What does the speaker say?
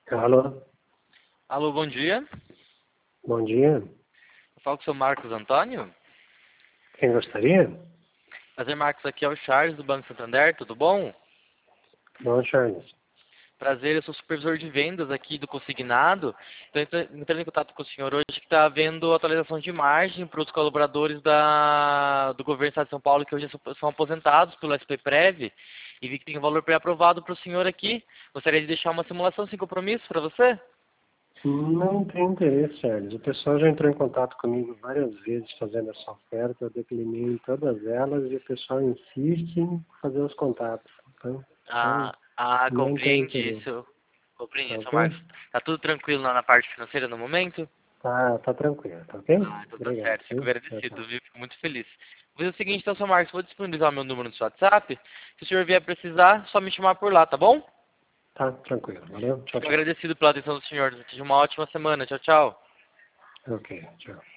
Alô, Alô, bom dia. bom dia. Eu falo com o seu Marcos Antônio. Quem gostaria? Prazer, Marcos. Aqui é o Charles do Banco Santander, tudo bom? Bom, Charles. Prazer, eu sou supervisor de vendas aqui do Consignado. Estou entrando em contato com o senhor hoje que está havendo atualização de margem para os colaboradores do governo do Estado de São Paulo que hoje são aposentados pelo SPPrev e vi que tem um valor pré-aprovado para o senhor aqui. Gostaria de deixar uma simulação sem compromisso para você? Não tenho interesse, Charles. O pessoal já entrou em contato comigo várias vezes fazendo essa oferta. Eu declinei em todas elas e o pessoal insiste em fazer os contatos. Então, não tenho Compreende interesse. isso. Tá Compreendi, seu ok? Marcos. Tá tudo tranquilo lá na parte financeira no momento? Tá tranquilo, tá ok? Então tá Obrigado, certo, fico viu? Tchau, agradecido, tchau. viu? Fico muito feliz. Vou fazer o seguinte, então, seu Marcos, vou disponibilizar o meu número no seu WhatsApp. Se o senhor vier precisar, só me chamar por lá, tá bom? Tá tranquilo, valeu? Tchau, Fico tchau. agradecido pela atenção do senhor. Desejo uma ótima semana. Tchau, tchau. Ok, tchau.